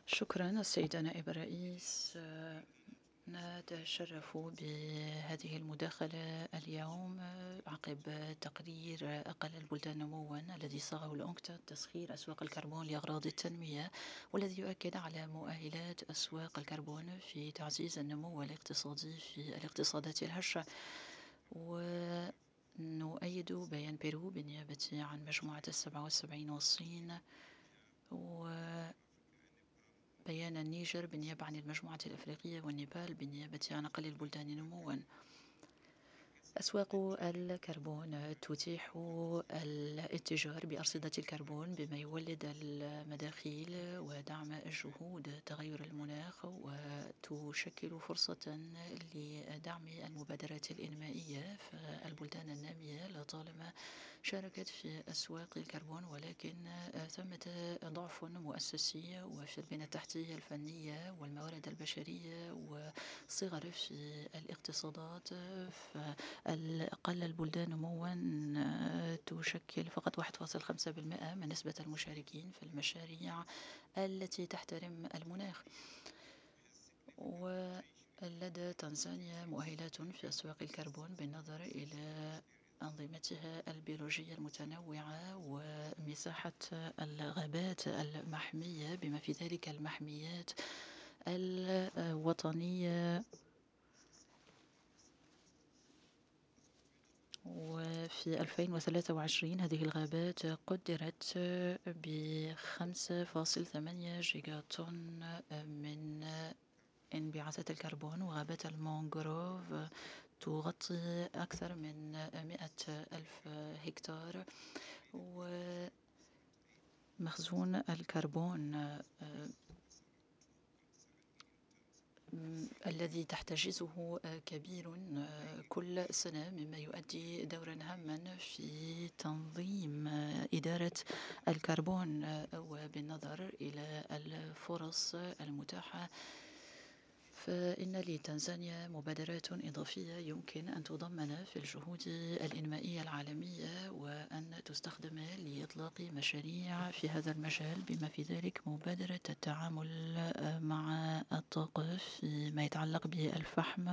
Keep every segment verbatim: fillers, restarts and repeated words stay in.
شكرا السيدة نائب الرئيس. نتشرف بهذه المداخلة اليوم عقب تقرير أقل البلدان نموا الذي صاغه الأونكتاد تسخير أسواق الكربون لأغراض التنمية، والذي يؤكد على مؤهلات أسواق الكربون في تعزيز النمو الاقتصادي في الاقتصادات الهشة. ونؤيد بيان بيرو بالنيابة عن مجموعة السبعة والسبعين والصين، و بيان النيجر بالنيابة عن المجموعة الأفريقية والنيبال بالنيابة عن أقل البلدان نموا. أسواق الكربون تتيح الاتجار بأرصدة الكربون بما يولد المداخيل ودعم الجهود تغير المناخ، وتشكل فرصة لدعم المبادرات الإنمائية. فالبلدان النامية لطالما شاركت في أسواق الكربون، ولكن ثمة ضعف مؤسسي وفي البنية التحتية الفنية والموارد البشرية وصغر في الاقتصادات. فالأقل البلدان نموا تشكل فقط واحد فاصلة خمسة بالمئة من نسبة المشاركين في المشاريع التي تحترم المناخ. ولدى تنزانيا مؤهلات في أسواق الكربون بالنظر إلى أنظمتها البيولوجية المتنوعة ومساحة الغابات المحمية بما في ذلك المحميات الوطنية. وفي ألفين وثلاثة وعشرين هذه الغابات قدرت بخمسة فاصلة ثمانية جيجا طن من انبعاثات الكربون، وغابات المانغروف تغطي أكثر من مئة ألف هكتار. ومخزون الكربون الذي تحتجزه كبير كل سنة، مما يؤدي دورا هاما في تنظيم إدارة الكربون وبالنظر إلى الفرص المتاحة. فإن لتنزانيا مبادرات إضافية يمكن أن تضمن في الجهود الإنمائية العالمية وأن تستخدم لإطلاق مشاريع في هذا المجال، بما في ذلك مبادرة التعامل مع الطاقة فيما يتعلق بالفحم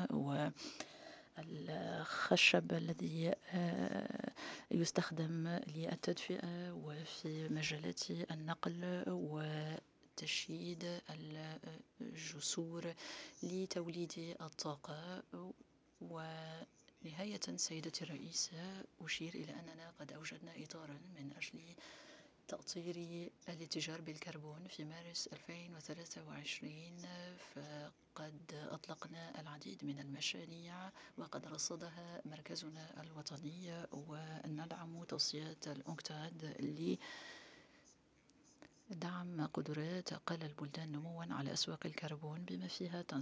والخشب الذي يستخدم للتدفئة، وفي مجالات النقل وتشييد الجسور لتوليد الطاقة. ونهاية سيدتي الرئيسة، أشير إلى أننا قد أوجدنا إطارا من أجل تأطير الاتجار بالكربون في مارس ألفين وثلاثة وعشرين. فقد أطلقنا العديد من المشاريع وقد رصدها مركزنا الوطني، وندعم توصيات الأونكتاد لدعم قدرات أقل البلدان نموا على أسواق الكربون بما فيها تنزانيا.